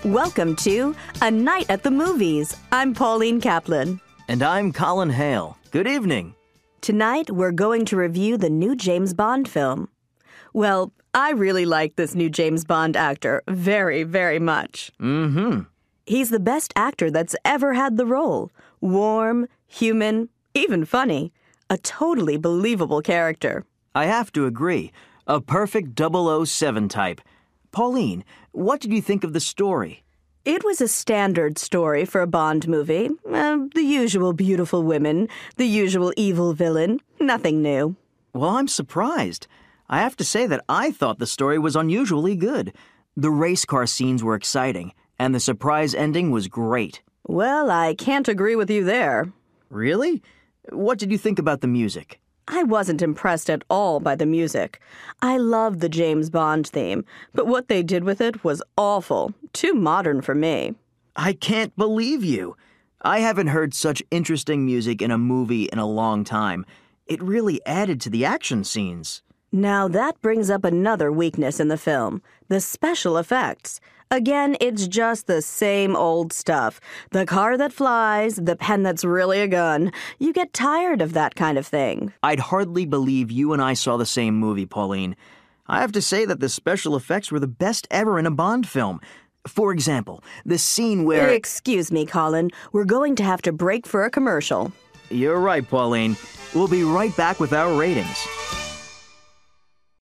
Welcome to A Night at the Movies. I'm Pauline Kaplan. And I'm Colin Hale. Good evening. Tonight, we're going to review the new James Bond film. Well, I really like this new James Bond actor very, very much. He's the best actor that's ever had the role. Warm, human, even funny. A totally believable character. I have to agree. A perfect 007 type. Pauline, what did you think of the story? It was a standard story for a Bond movie. The usual beautiful women, the usual evil villain. Nothing new. Well, I'm surprised. I have to say that I thought the story was unusually good. The race car scenes were exciting, and the surprise ending was great. Well, I can't agree with you there. Really? What did you think about the music? I wasn't impressed at all by the music. I loved the James Bond theme, but what they did with it was awful. Too modern for me. I can't believe you. I haven't heard such interesting music in a movie in a long time. It really added to the action scenes. Now that brings up another weakness in the film, the special effects. Again, it's just the same old stuff. The car that flies, the pen that's really a gun. You get tired of that kind of thing. I'd hardly believe you and I saw the same movie, Pauline. I have to say that the special effects were the best ever in a Bond film. For example, the scene where... Excuse me, Colin. We're going to have to break for a commercial. You're right, Pauline. We'll be right back with our ratings.